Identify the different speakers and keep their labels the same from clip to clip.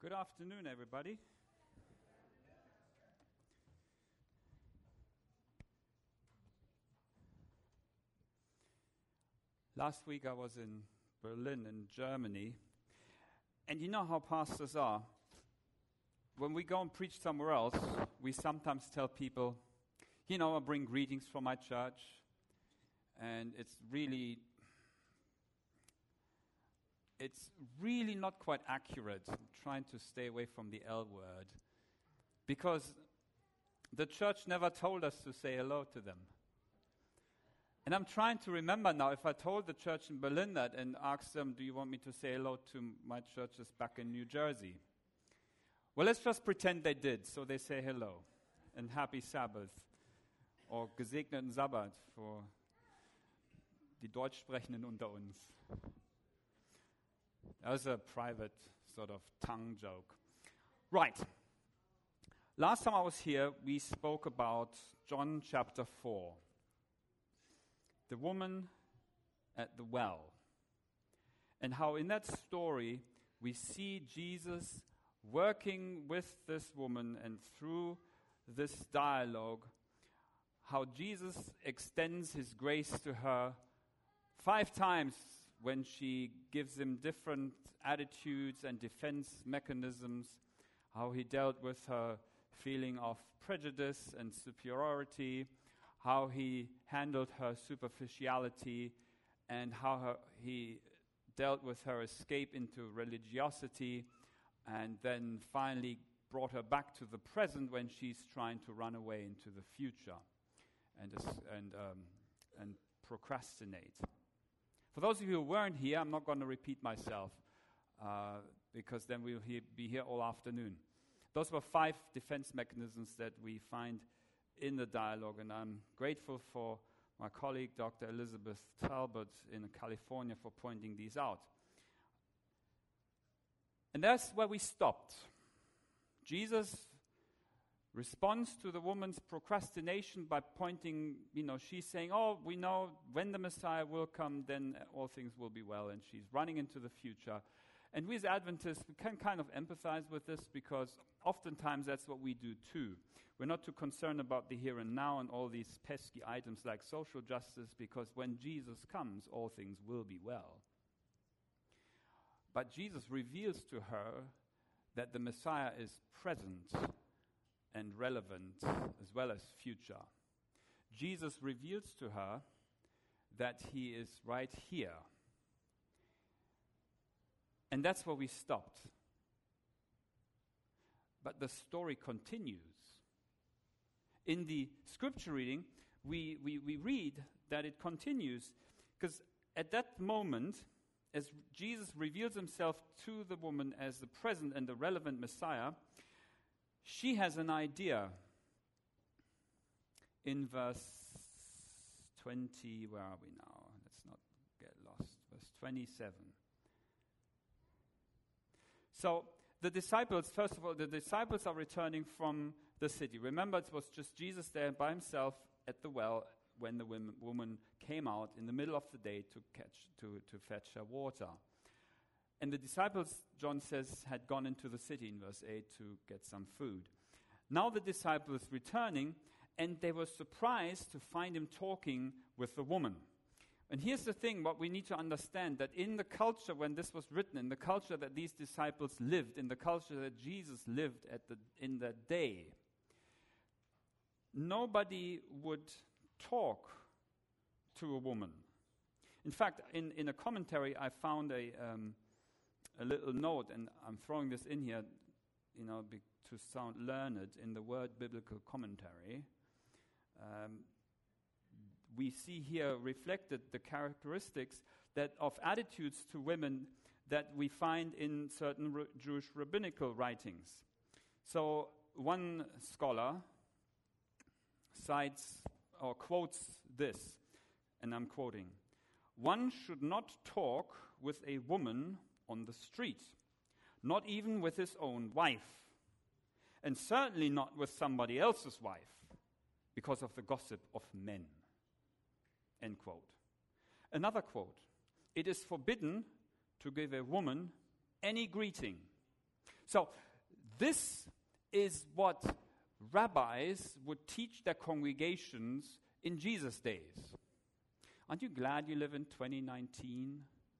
Speaker 1: Good afternoon, everybody. Last week I was in Berlin, in Germany, and you know how pastors are. When we go and preach somewhere else, we sometimes tell people, I bring greetings from my church, and it's really not quite accurate. I'm trying to stay away from the L word, because the church never told us to say hello to them. And I'm trying to remember now if I told the church in Berlin that and asked them, do you want me to say hello to my churches back in New Jersey? Well, let's just pretend they did, so they say hello and happy Sabbath or gesegneten Sabbat for die Deutschsprechenden unter uns. That was a private sort of tongue joke. Right. Last time I was here, we spoke about John chapter 4. The woman at the well. And how in that story, we see Jesus working with this woman, and through this dialogue, how Jesus extends his grace to her 5 times when she gives him different attitudes and defense mechanisms, how he dealt with her feeling of prejudice and superiority, how he handled her superficiality, and how he dealt with her escape into religiosity, and then finally brought her back to the present when she's trying to run away into the future and procrastinate. For those of you who weren't here, I'm not going to repeat myself because then we'll be here all afternoon. Those were 5 defense mechanisms that we find in the dialogue, and I'm grateful for my colleague, Dr. Elizabeth Talbot in California, for pointing these out. And that's where we stopped. Jesus responds to the woman's procrastination by pointing, she's saying, we know when the Messiah will come, then all things will be well, and she's running into the future. And we as Adventists, we can kind of empathize with this because oftentimes that's what we do too. We're not too concerned about the here and now and all these pesky items like social justice, because when Jesus comes, all things will be well. But Jesus reveals to her that the Messiah is present and relevant as well as future. Jesus reveals to her that he is right here. And that's where we stopped. But the story continues. In the scripture reading, we read that it continues, because at that moment, as Jesus reveals himself to the woman as the present and the relevant Messiah, she has an idea. In verse 20, where are we now? Let's not get lost. Verse 27. So the disciples, first of all, the disciples are returning from the city. Remember, it was just Jesus there by himself at the well when the woman came out in the middle of the day to fetch her water. And the disciples, John says, had gone into the city in verse 8 to get some food. Now the disciples returning, and they were surprised to find him talking with the woman. And here's the thing, what we need to understand, that in the culture when this was written, in the culture that these disciples lived, in the culture that Jesus lived in that day, nobody would talk to a woman. In fact, in a commentary, I found a little note, and I'm throwing this in here, to sound learned in the Word Biblical Commentary. We see here reflected the characteristics of attitudes to women that we find in certain Jewish rabbinical writings. So one scholar cites or quotes this, and I'm quoting, "One should not talk with a woman on the street, not even with his own wife, and certainly not with somebody else's wife, because of the gossip of men." End quote. Another quote, "It is forbidden to give a woman any greeting, So this is what rabbis would teach their congregations in Jesus' days. Aren't you glad you live in 2019?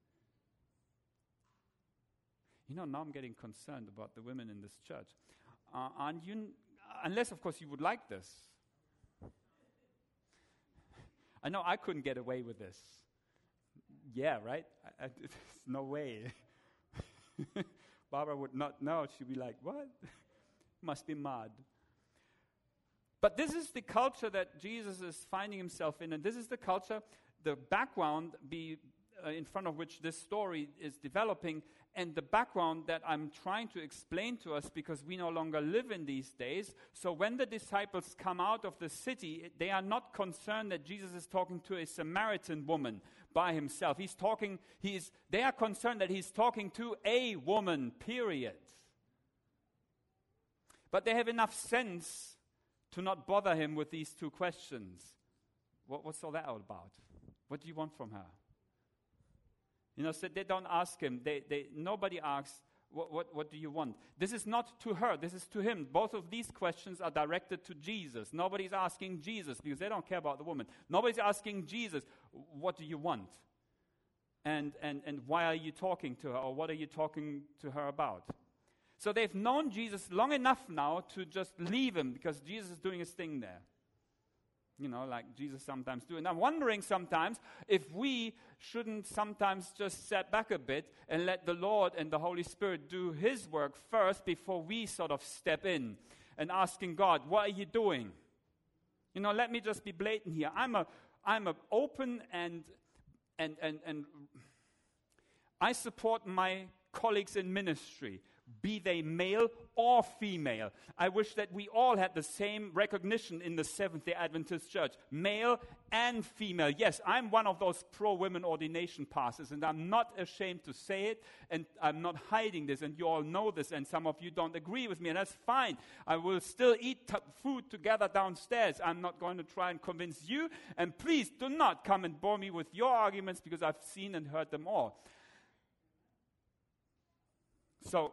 Speaker 1: You know, now I'm getting concerned about the women in this church. Aren't you, unless, of course, you would like this. I know I couldn't get away with this. Yeah, right? There's no way. Barbara would not know. She'd be like, what? Must be mad. But this is the culture that Jesus is finding himself in, and this is the culture, the background in front of which this story is developing, and the background that I'm trying to explain to us because we no longer live in these days. So when the disciples come out of the city, they are not concerned that Jesus is talking to a Samaritan woman by himself. They are concerned that he's talking to a woman, period. But they have enough sense to not bother him with these two questions. What's all that all about? What do you want from her? You know, so they don't ask him. Nobody asks, what do you want? This is not to her. This is to him. Both of these questions are directed to Jesus. Nobody's asking Jesus because they don't care about the woman. Nobody's asking Jesus, what do you want? And why are you talking to her? Or what are you talking to her about? So they've known Jesus long enough now to just leave him because Jesus is doing his thing there. You know, like Jesus sometimes do. And I'm wondering sometimes if we shouldn't sometimes just step back a bit and let the Lord and the Holy Spirit do his work first before we sort of step in and asking God, what are you doing? You know, let me just be blatant here. I'm a open and I support my colleagues in ministry, be they male or female. I wish that we all had the same recognition in the Seventh-day Adventist Church, male and female. Yes, I'm one of those pro-women ordination pastors, and I'm not ashamed to say it, and I'm not hiding this, and you all know this, and some of you don't agree with me, and that's fine. I will still eat food together downstairs. I'm not going to try and convince you, and please do not come and bore me with your arguments, because I've seen and heard them all. So,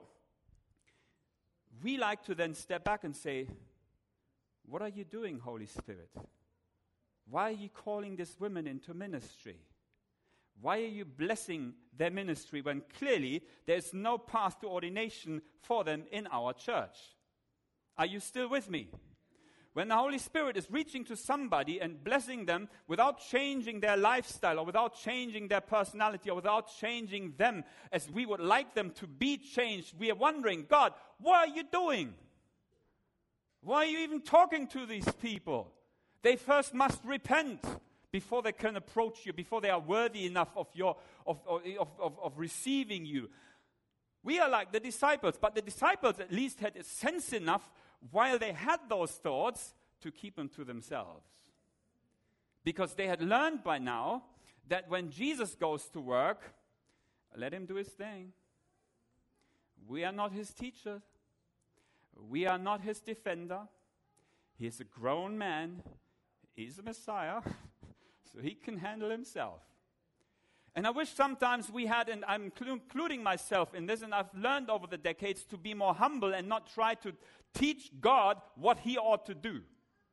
Speaker 1: we like to then step back and say, what are you doing, Holy Spirit? Why are you calling these women into ministry? Why are you blessing their ministry when clearly there's no path to ordination for them in our church? Are you still with me? When the Holy Spirit is reaching to somebody and blessing them without changing their lifestyle or without changing their personality or without changing them as we would like them to be changed, we are wondering, God, what are you doing? Why are you even talking to these people? They first must repent before they can approach you, before they are worthy enough of receiving you. We are like the disciples, but the disciples at least had a sense enough while they had those thoughts to keep them to themselves. Because they had learned by now that when Jesus goes to work, let him do his thing. We are not his teacher. We are not his defender. He is a grown man. He's a Messiah, so he can handle himself. And I wish sometimes we had, and I'm including myself in this, and I've learned over the decades to be more humble and not try to teach God what he ought to do.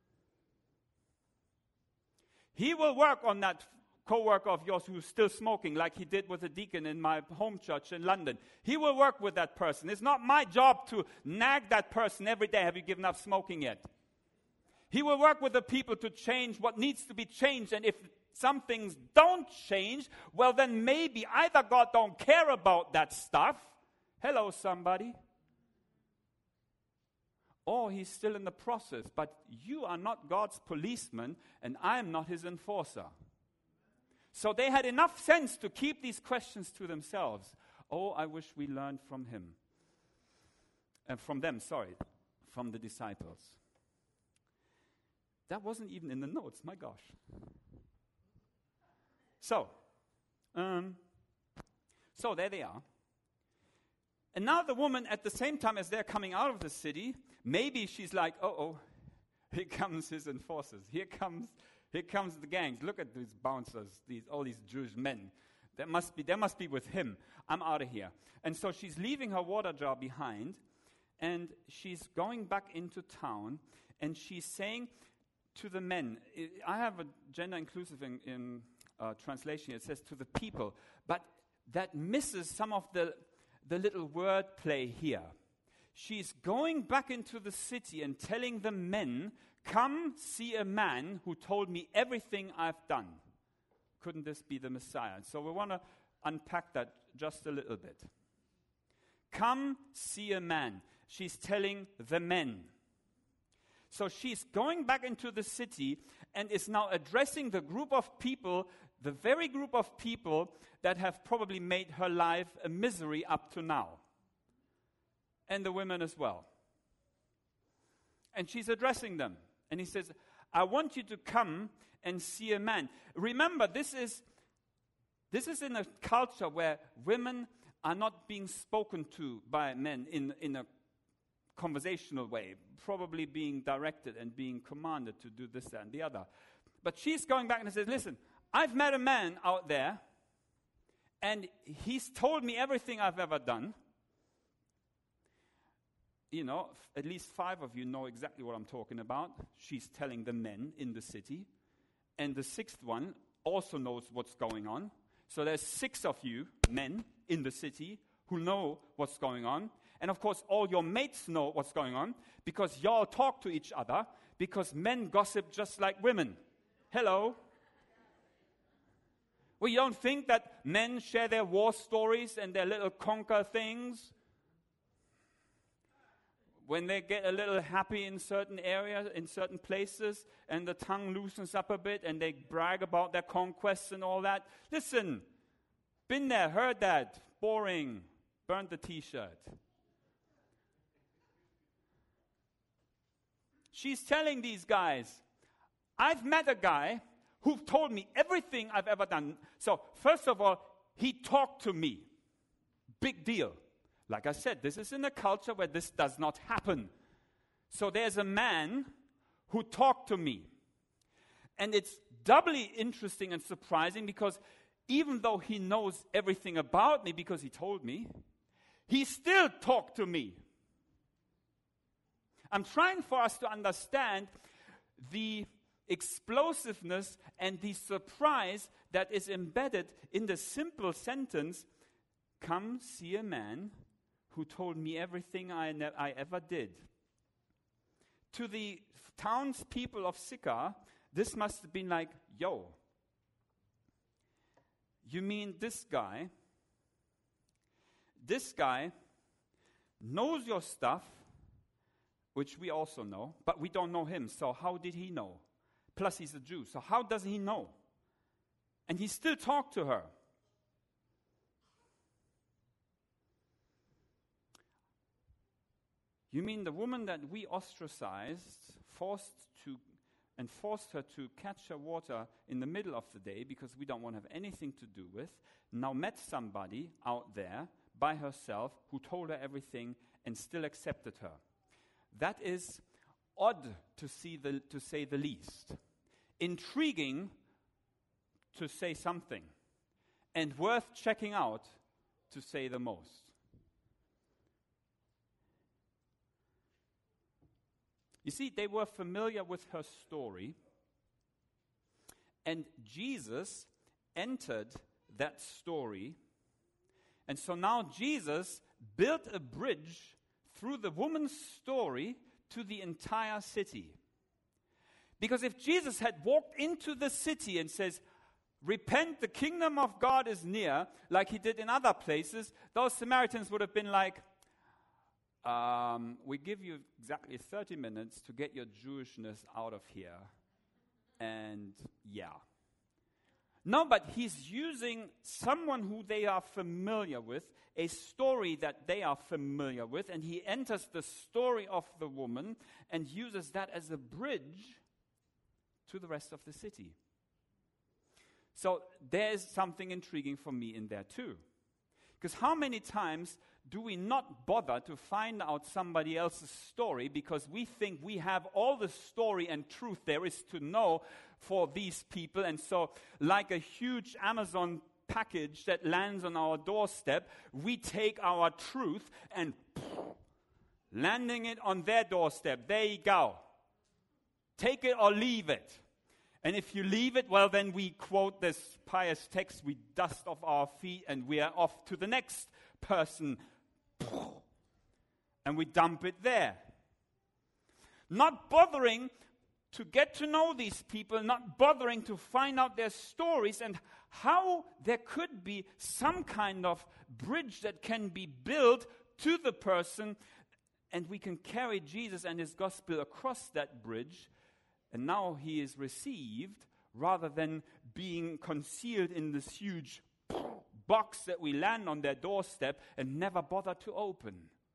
Speaker 1: He will work on that co-worker of yours who's still smoking, like he did with a deacon in my home church in London. He will work with that person. It's not my job to nag that person every day, have you given up smoking yet? He will work with the people to change what needs to be changed, and if some things don't change, well then maybe either God don't care about that stuff, hello somebody, or he's still in the process, but you are not God's policeman and I'm not his enforcer. So they had enough sense to keep these questions to themselves. Oh, I wish we learned from him. From the disciples. That wasn't even in the notes, my gosh. So there they are. And now the woman, at the same time as they're coming out of the city, maybe she's like, here comes his enforcers. Here comes the gangs. Look at these bouncers, all these Jewish men. They must be with him. I'm out of here. And so she's leaving her water jar behind, and she's going back into town, and she's saying to the men, I have a gender inclusive in translation, it says to the people, but that misses some of the little word play here. She's going back into the city and telling the men, come see a man who told me everything I've done. Couldn't this be the Messiah? So we want to unpack that just a little bit. Come see a man. She's telling the men. So she's going back into the city and is now addressing the group of people, the very group of people that have probably made her life a misery up to now. And the women as well. And she's addressing them. And he says, I want you to come and see a man. Remember, this is in a culture where women are not being spoken to by men in a conversational way, probably being directed and being commanded to do this, that, and the other. But she's going back and says, listen, I've met a man out there, and he's told me everything I've ever done. You know, at least 5 of you know exactly what I'm talking about. She's telling the men in the city. And the 6th one also knows what's going on. So there's 6 of you, men, in the city who know what's going on. And of course, all your mates know what's going on because y'all talk to each other because men gossip just like women. Hello? Well, you don't think that men share their war stories and their little conquer things? When they get a little happy in certain areas, in certain places, and the tongue loosens up a bit, and they brag about their conquests and all that. Listen, been there, heard that, boring, burned the t-shirt. She's telling these guys, I've met a guy who told me everything I've ever done. So, first of all, he talked to me. Big deal. Like I said, this is in a culture where this does not happen. So there's a man who talked to me. And it's doubly interesting and surprising because even though he knows everything about me because he told me, he still talked to me. I'm trying for us to understand the explosiveness and the surprise that is embedded in the simple sentence, come see a man who told me everything I ever did. To the townspeople of Sychar, this must have been like, yo, you mean this guy knows your stuff, which we also know, but we don't know him, so how did he know? Plus he's a Jew, so how does he know? And he still talked to her. You mean the woman that we ostracized, forced her to catch her water in the middle of the day because we don't want to have anything to do with, now met somebody out there by herself who told her everything and still accepted her. That is odd to say the least. Intriguing to say something. And worth checking out to say the most. You see, they were familiar with her story, and Jesus entered that story, and so now Jesus built a bridge through the woman's story to the entire city. Because if Jesus had walked into the city and says, repent, the kingdom of God is near, like he did in other places, those Samaritans would have been like, we give you exactly 30 minutes to get your Jewishness out of here. And yeah. No, but he's using someone who they are familiar with, a story that they are familiar with, and he enters the story of the woman and uses that as a bridge to the rest of the city. So there's something intriguing for me in there too. Because how many times do we not bother to find out somebody else's story because we think we have all the story and truth there is to know for these people, and so like a huge Amazon package that lands on our doorstep, we take our truth and landing it on their doorstep. There you go. Take it or leave it. And if you leave it, well, then we quote this pious text, we dust off our feet and we are off to the next person. And we dump it there. Not bothering to get to know these people, not bothering to find out their stories and how there could be some kind of bridge that can be built to the person, and we can carry Jesus and his gospel across that bridge, and now he is received rather than being concealed in this huge box that we land on their doorstep and never bother to open.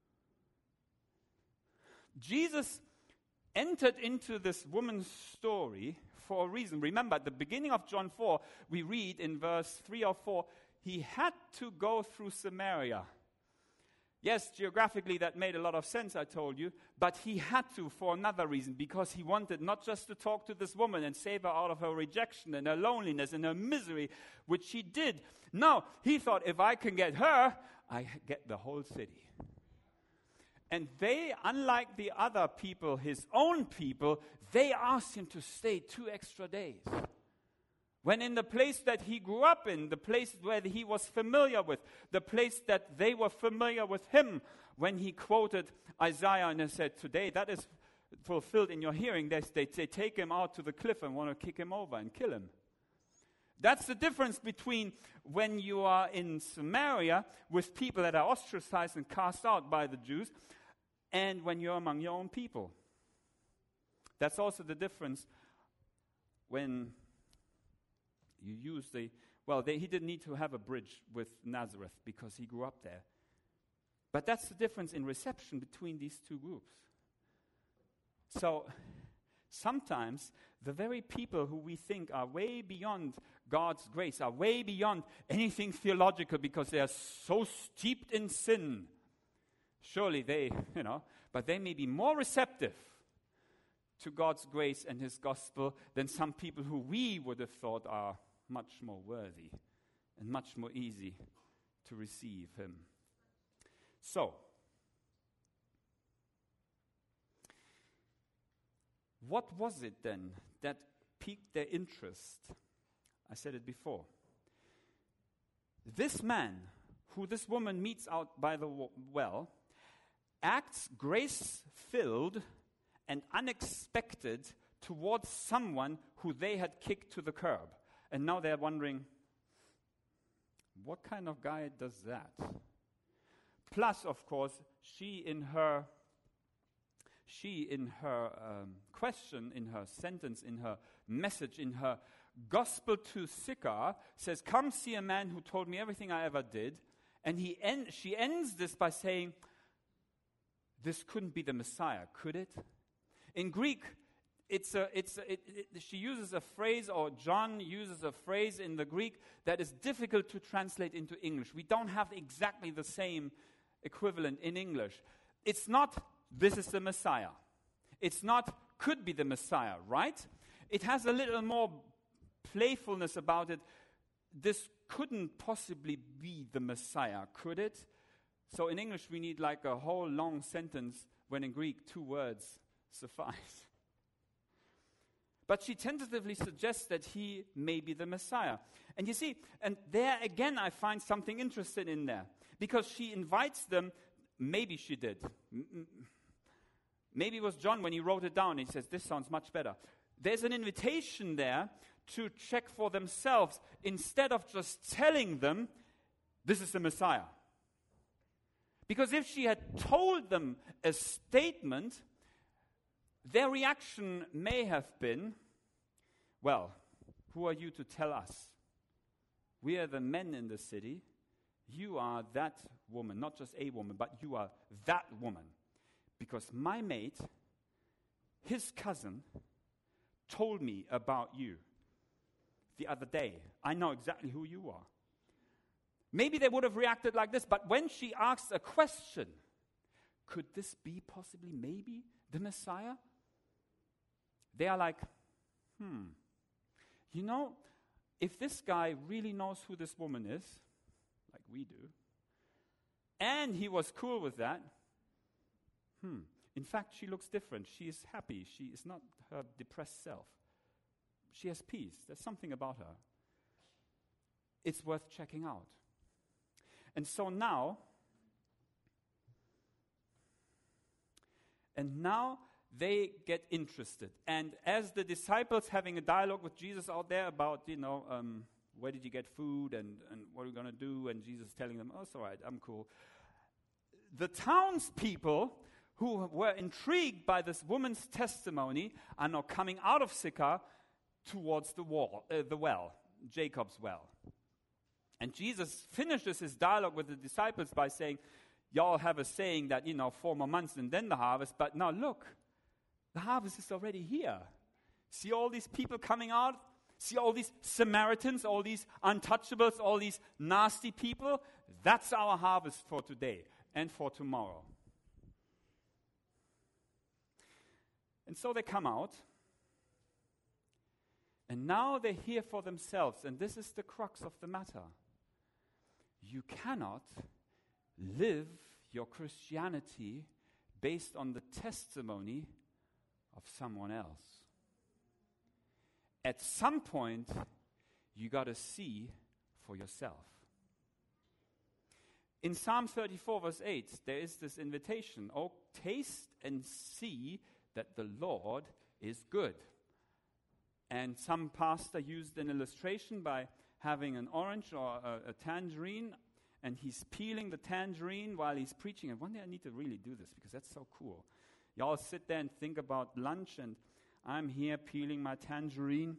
Speaker 1: Jesus entered into this woman's story for a reason. Remember, at the beginning of John 4, we read in verse 3 or 4, he had to go through Samaria. Yes, geographically that made a lot of sense, I told you, but he had to for another reason, because he wanted not just to talk to this woman and save her out of her rejection and her loneliness and her misery, which he did. No, he thought, if I can get her, I get the whole city. And they, unlike the other people, his own people, they asked him to stay 2 extra days. When in the place that he grew up in, the place where he was familiar with, the place that they were familiar with him, when he quoted Isaiah and said, today that is fulfilled in your hearing, they take him out to the cliff and want to kick him over and kill him. That's the difference between when you are in Samaria with people that are ostracized and cast out by the Jews, and when you're among your own people. That's also the difference when you use he didn't need to have a bridge with Nazareth because he grew up there. But that's the difference in reception between these two groups. So sometimes the very people who we think are way beyond God's grace, are way beyond anything theological because they are so steeped in sin. Surely they, but they may be more receptive to God's grace and his gospel than some people who we would have thought are much more worthy and much more easy to receive him. So, what was it then that piqued their interest? I said it before. This man, who this woman meets out by the well, acts grace-filled and unexpected towards someone who they had kicked to the curb. And now they're wondering, what kind of guy does that? Plus, of course, she in her question, in her sentence, in her message, in her gospel to Sychar, says, come see a man who told me everything I ever did. And she ends this by saying, this couldn't be the Messiah, could it? In Greek, she uses a phrase, or John uses a phrase in the Greek that is difficult to translate into English. We don't have exactly the same equivalent in English. It's not, this is the Messiah. It's not, could be the Messiah, right? It has a little more playfulness about it. This couldn't possibly be the Messiah, could it? So in English, we need like a whole long sentence, when in Greek, 2 words suffice. But she tentatively suggests that he may be the Messiah. And you see, and there again I find something interesting in there. Because she invites them, maybe she did. Maybe it was John when he wrote it down. He says, this sounds much better. There's an invitation there to check for themselves instead of just telling them, this is the Messiah. Because if she had told them a statement, their reaction may have been, well, who are you to tell us? We are the men in the city. You are that woman, not just a woman, but you are that woman. Because my mate, his cousin, told me about you the other day. I know exactly who you are. Maybe they would have reacted like this, but when she asks a question, could this be possibly maybe the Messiah? They are like, if this guy really knows who this woman is, like we do, and he was cool with that, In fact, she looks different. She is happy. She is not her depressed self. She has peace. There's something about her. It's worth checking out. And so now they get interested. And as the disciples having a dialogue with Jesus out there about, where did you get food and what are we going to do? And Jesus telling them, oh, it's all right, I'm cool. The townspeople who were intrigued by this woman's testimony are now coming out of Sychar towards the well, Jacob's well. And Jesus finishes his dialogue with the disciples by saying, y'all have a saying that, 4 more months and then the harvest, but now look, the harvest is already here. See all these people coming out? See all these Samaritans, all these untouchables, all these nasty people? That's our harvest for today and for tomorrow. And so they come out, and now they hear for themselves, and this is the crux of the matter. You cannot live your Christianity based on the testimony of someone else. At some point, you got to see for yourself. In Psalm 34, verse 8, there is this invitation, oh, taste and see that the Lord is good. And some pastor used an illustration by having an orange or a tangerine, and he's peeling the tangerine while he's preaching. And one day I need to really do this because that's so cool. Y'all sit there and think about lunch, and I'm here peeling my tangerine.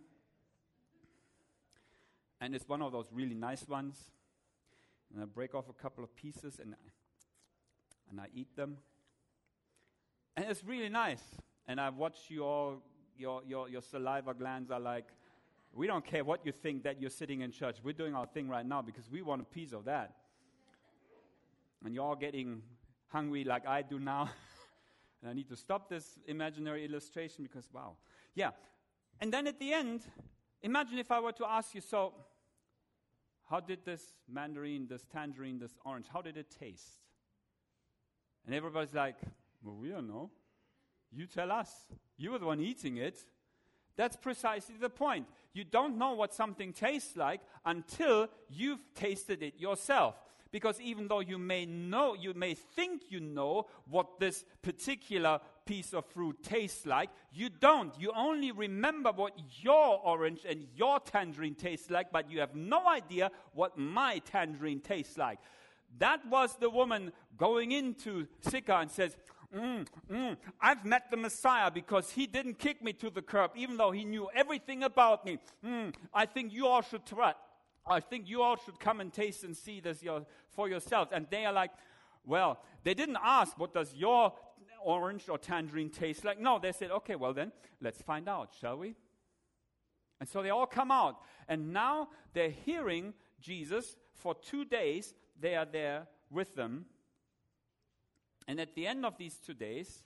Speaker 1: And it's one of those really nice ones. And I break off a couple of pieces, and I eat them. And it's really nice. And I watch you all, your saliva glands are like, we don't care what you think that you're sitting in church. We're doing our thing right now because we want a piece of that. And you're all getting hungry like I do now. And I need to stop this imaginary illustration because, wow. Yeah. And then at the end, imagine if I were to ask you, so how did this mandarin, this tangerine, this orange, how did it taste? And everybody's like, well, we don't know. You tell us. You were the one eating it. That's precisely the point. You don't know what something tastes like until you've tasted it yourself. Because even though you may think you know what this particular piece of fruit tastes like, you don't. You only remember what your orange and your tangerine tastes like, but you have no idea what my tangerine tastes like. That was the woman going into Sychar and says, I've met the Messiah because he didn't kick me to the curb, even though he knew everything about me. I think you all should try. I think you all should come and taste and see this for yourselves. And they are like, well, they didn't ask, what does your orange or tangerine taste like? No, they said, okay, well then, let's find out, shall we? And so they all come out. And now they're hearing Jesus for 2 days. They are there with them. And at the end of these 2 days,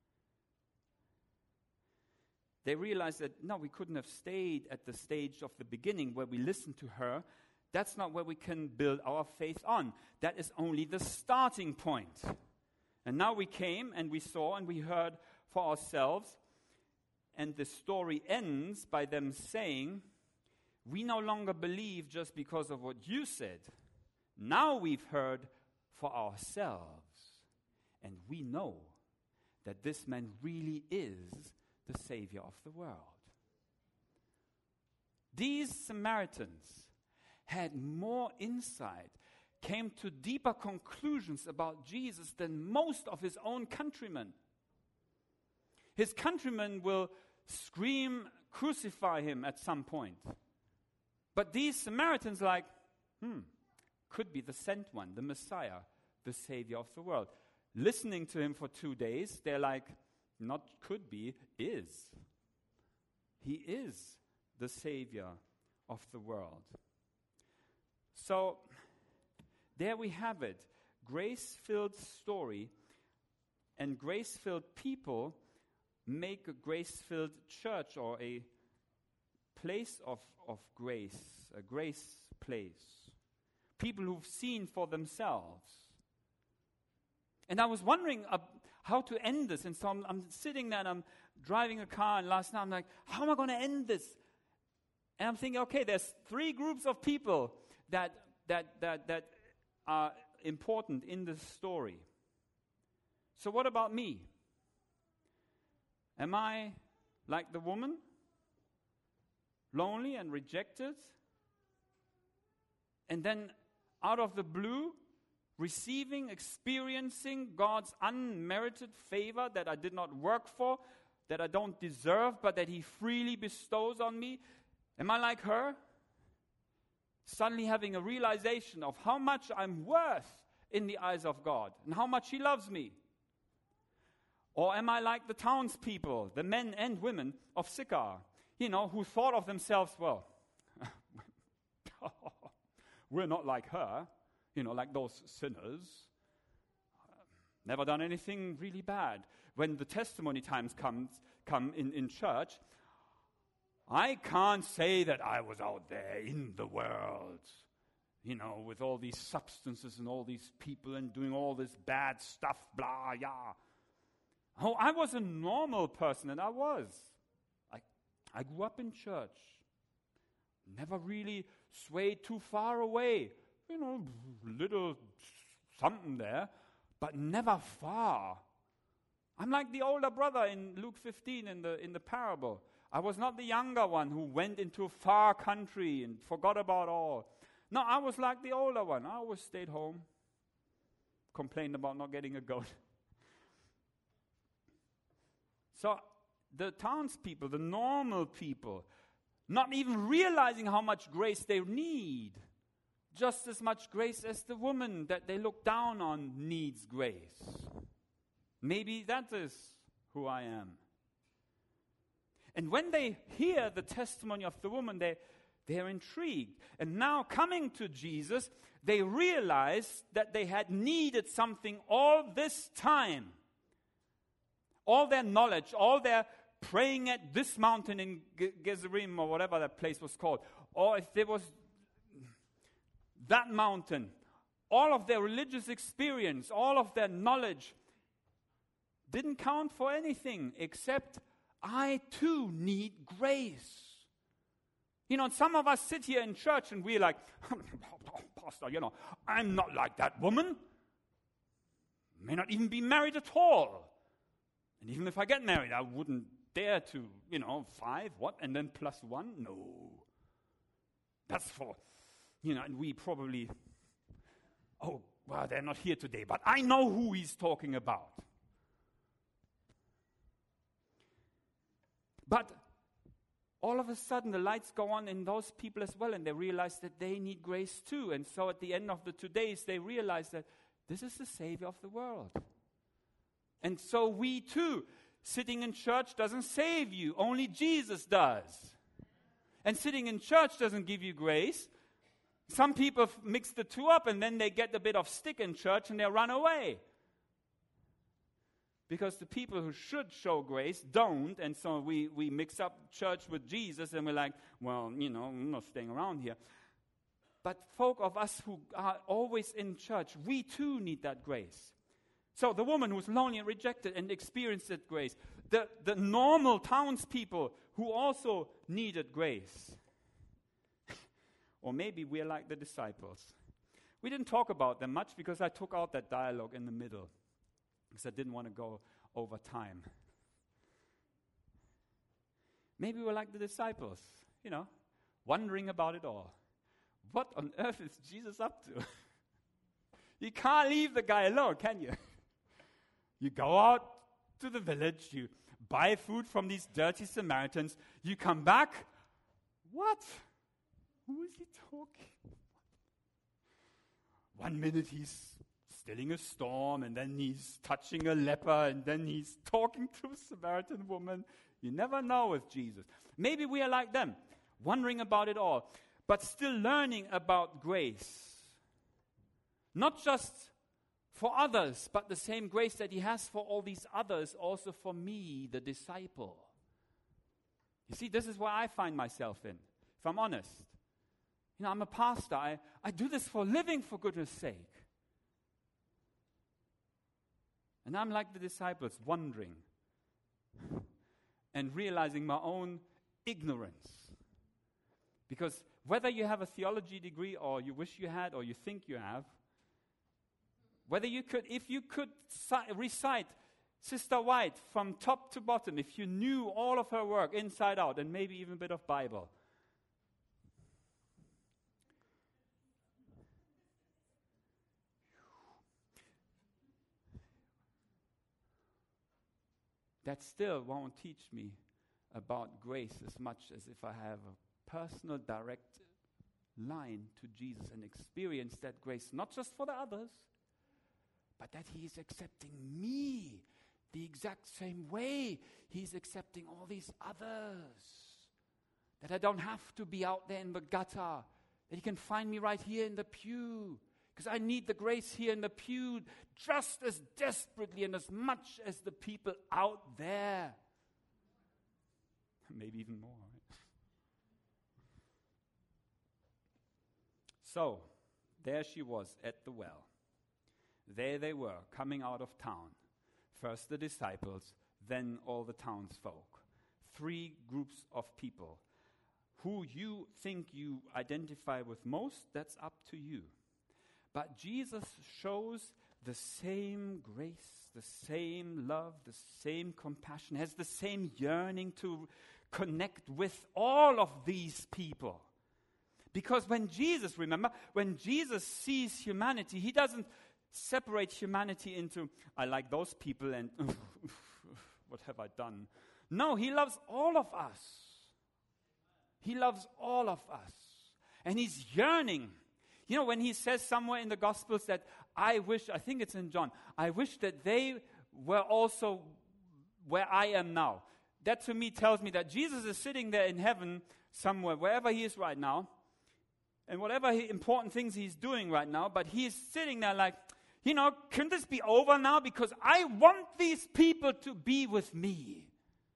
Speaker 1: they realized that, no, we couldn't have stayed at the stage of the beginning where we listened to her. That's not where we can build our faith on. That is only the starting point. And now we came and we saw and we heard for ourselves. And the story ends by them saying, we no longer believe just because of what you said. Now we've heard for ourselves. And we know that this man really is the Savior of the world. These Samaritans had more insight, came to deeper conclusions about Jesus than most of his own countrymen. His countrymen will scream, crucify him at some point. But these Samaritans are like, could be the sent one, the Messiah, the Savior of the world. Listening to him for 2 days, they're like, not could be, is. He is the Savior of the world. So, there we have it. Grace-filled story and grace-filled people make a grace-filled church or a place of grace, a grace place. People who've seen for themselves. And I was wondering how to end this. And so I'm sitting there and I'm driving a car, and last night I'm like, how am I going to end this? And I'm thinking, okay, there's 3 groups of people that are important in this story. So what about me? Am I like the woman? Lonely and rejected? And then out of the blue, experiencing God's unmerited favor that I did not work for, that I don't deserve, but that He freely bestows on me? Am I like her? Suddenly having a realization of how much I'm worth in the eyes of God and how much He loves me. Or am I like the townspeople, the men and women of Sychar, who thought of themselves, well, we're not like her, like those sinners. Never done anything really bad. When the testimony times come in church, I can't say that I was out there in the world, with all these substances and all these people and doing all this bad stuff, blah, yeah. Oh, I was a normal person, and I was. I grew up in church. Never really swayed too far away. Little something there, but never far. I'm like the older brother in Luke 15 in the parable. I was not the younger one who went into a far country and forgot about all. No, I was like the older one. I always stayed home, complained about not getting a goat. So the townspeople, the normal people, not even realizing how much grace they need, just as much grace as the woman that they look down on needs grace. Maybe that is who I am. And when they hear the testimony of the woman, they're intrigued. And now coming to Jesus, they realize that they had needed something all this time. All their knowledge, all their praying at this mountain in Gerizim or whatever that place was called, or if there was that mountain, all of their religious experience, all of their knowledge didn't count for anything except I too need grace. Some of us sit here in church and we're like, Pastor, I'm not like that woman. May not even be married at all. And even if I get married, I wouldn't dare to, 5, what? And then plus 1? No. That's for, and we probably, they're not here today, but I know who he's talking about. But all of a sudden, the lights go on in those people as well, and they realize that they need grace too. And so at the end of the 2 days, they realize that this is the Savior of the world. And so we too, sitting in church doesn't save you. Only Jesus does. And sitting in church doesn't give you grace. Some people mix the two up and then they get a bit of stick in church and they run away. Because the people who should show grace don't, and so we mix up church with Jesus and we're like, well, I'm not staying around here. But folk of us who are always in church, we too need that grace. So the woman who's lonely and rejected and experienced that grace. The normal townspeople who also needed grace. Or maybe we're like the disciples. We didn't talk about them much because I took out that dialogue in the middle. Because I didn't want to go over time. Maybe we're like the disciples, wondering about it all. What on earth is Jesus up to? You can't leave the guy alone, can you? You go out to the village, you buy food from these dirty Samaritans, you come back. What? Who is he talking? 1 minute he's stilling a storm, and then he's touching a leper, and then he's talking to a Samaritan woman. You never know with Jesus. Maybe we are like them, wondering about it all, but still learning about grace. Not just for others, but the same grace that he has for all these others, also for me, the disciple. You see, this is where I find myself in, if I'm honest. I'm a pastor. I do this for a living, for goodness sake. And I'm like the disciples, wondering and realizing my own ignorance. Because whether you have a theology degree or you wish you had or you think you have, whether you could, if you could recite Sister White from top to bottom, if you knew all of her work inside out and maybe even a bit of Bible, that still won't teach me about grace as much as if I have a personal, direct line to Jesus and experience that grace, not just for the others, but that He is accepting me the exact same way He's accepting all these others. That I don't have to be out there in the gutter, that He can find me right here in the pew. Because I need the grace here in the pew just as desperately and as much as the people out there. Maybe even more. Right? So, there she was at the well. There they were, coming out of town. First the disciples, then all the townsfolk. 3 groups of people. Who you think you identify with most, that's up to you. But Jesus shows the same grace, the same love, the same compassion, has the same yearning to connect with all of these people. Because when Jesus sees humanity, He doesn't separate humanity into, I like those people and what have I done? No, He loves all of us. He loves all of us. And He's yearning. You know, when He says somewhere in the Gospels that I think it's in John, I wish that they were also where I am now. That to me tells me that Jesus is sitting there in heaven somewhere, wherever He is right now, and whatever important things He's doing right now, but He's sitting there like, can this be over now? Because I want these people to be with me.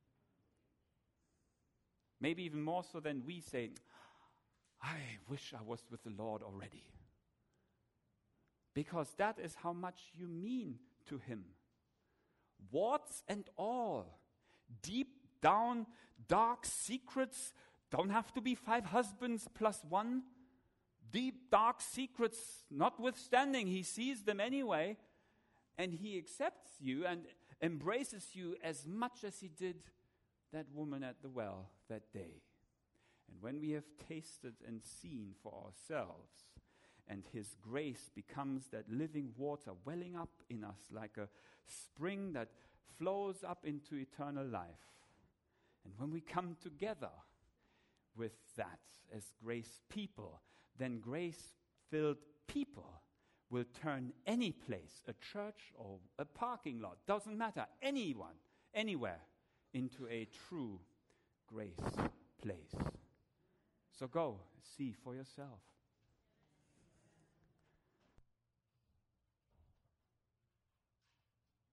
Speaker 1: Maybe even more so than we say, I wish I was with the Lord already. Because that is how much you mean to Him. Warts and all. Deep down, dark secrets. Don't have to be 5 husbands plus 1. Deep, dark secrets notwithstanding, He sees them anyway. And He accepts you and embraces you as much as He did that woman at the well that day. And when we have tasted and seen for ourselves, and His grace becomes that living water welling up in us like a spring that flows up into eternal life. And when we come together with that as grace people, then grace-filled people will turn any place, a church or a parking lot, doesn't matter, anyone, anywhere, into a true grace place. So go, see for yourself.